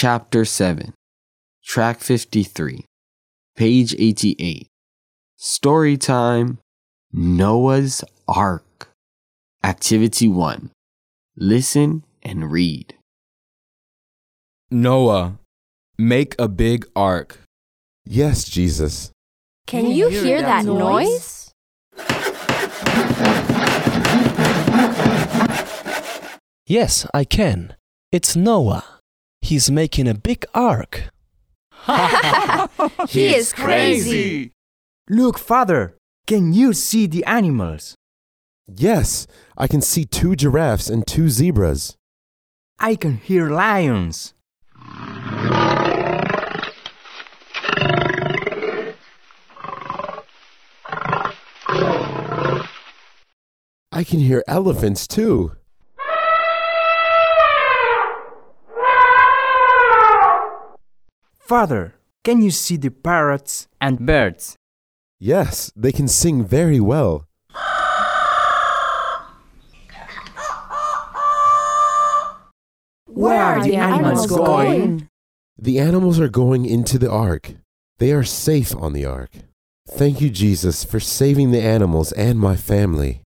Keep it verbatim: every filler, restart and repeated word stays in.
Chapter seven, Track fifty-three, Page eighty-eight. Story time, Noah's Ark. Activity one. Listen and read. Noah, make a big ark. Yes, Jesus. Can you hear that noise? Yes, I can. It's Noah. He's making a big ark. He is crazy. Look, Father, can you see the animals? Yes, I can see two giraffes and two zebras. I can hear lions. I can hear elephants too. Father, can you see the parrots and birds? Yes, they can sing very well. Where are the animals going? The animals are going into the ark. They are safe on the ark. Thank you, Jesus, for saving the animals and my family.